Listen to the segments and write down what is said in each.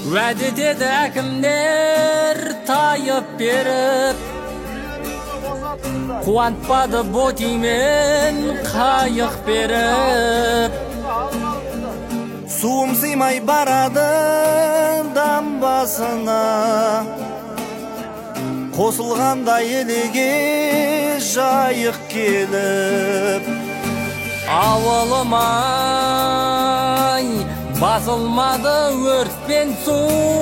Уәде етеді әкімдер тайып беріп, қуантпады ботимен қайық беріп. Суым сыймай барады дамбасына, қосылғанда елеге жайық келіп. Ауылым-ай, басылмады өртпен су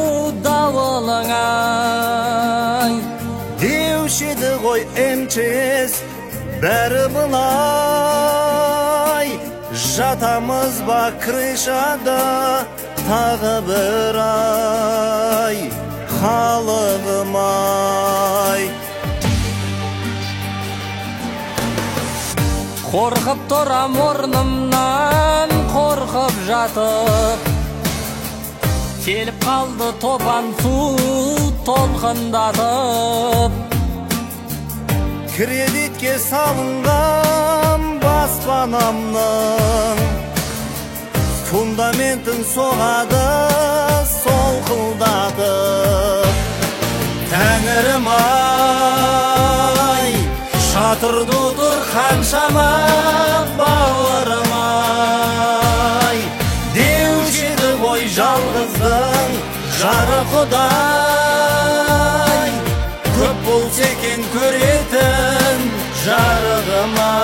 дауылың-ай. Деуші еді ғой МЧС бәрі былай, жатамыз ба крышада тағы бір ай. Халығым-ай, қорқып тұрам орнымнан, қорқып жатып, келіп қалды топан су толқындатып. кредитке салынған баспанамның фундаментін соғады солқылдатып. Тәңірім-ай, шатырды ұтыр қаншама бауырым-ай. Деуші еді ғой жалғыздың жары Құдай, көп болса екен көретін жарығым-ай.